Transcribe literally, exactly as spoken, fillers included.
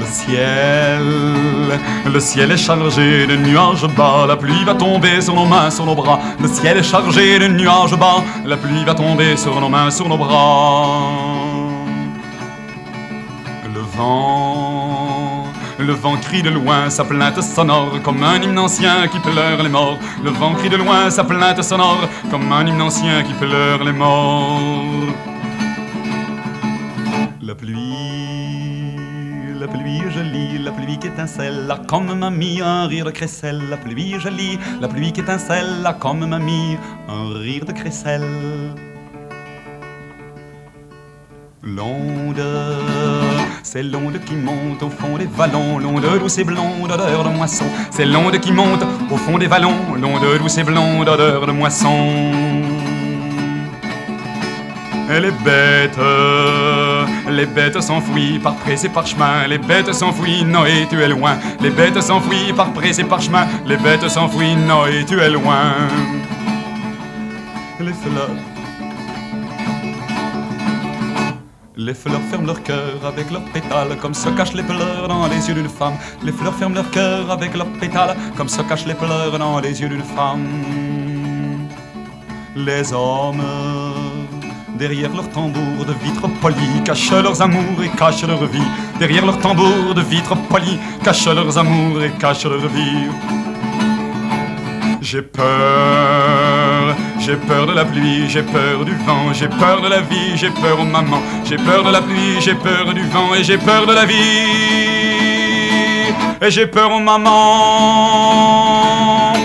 ciel, le ciel est chargé de nuages bas, la pluie va tomber sur nos mains, sur nos bras. Le ciel est chargé de nuages bas, la pluie va tomber sur nos mains, sur nos bras. Le vent, le vent crie de loin sa plainte sonore, comme un hymne ancien qui pleure les morts. Le vent crie de loin sa plainte sonore, comme un hymne ancien qui pleure les morts. La pluie, la pluie est jolie, la pluie qui étincelle, là comme mamie, un rire de crécelle. La pluie est jolie, la pluie qui étincelle, là comme mamie, un rire de crécelle. L'onde, c'est l'onde qui monte au fond des vallons, l'onde douce et blonde, odeur de moisson. C'est l'onde qui monte au fond des vallons, l'onde douce et blonde, odeur de moisson. Et les bêtes, les bêtes s'enfuient par prés et par chemin. Les bêtes s'enfuient, Noé, tu es loin. Les bêtes s'enfuient par prés et par chemin. Les bêtes s'enfuient, Noé, tu es loin. Les fleurs, les fleurs ferment leur cœur avec leurs pétales, comme se cachent les pleurs dans les yeux d'une femme. Les fleurs ferment leur cœur avec leurs pétales, comme se cachent les pleurs dans les yeux d'une femme. Les hommes, derrière leur tambour de vitres polies, cachent leurs amours et cachent leur vie. Derrière leur tambour de vitres polies, cachent leurs amours et cachent leur vie. J'ai peur, j'ai peur de la pluie, j'ai peur du vent, j'ai peur de la vie, j'ai peur aux mamans. J'ai peur de la pluie, j'ai peur du vent et j'ai peur de la vie. Et j'ai peur aux mamans.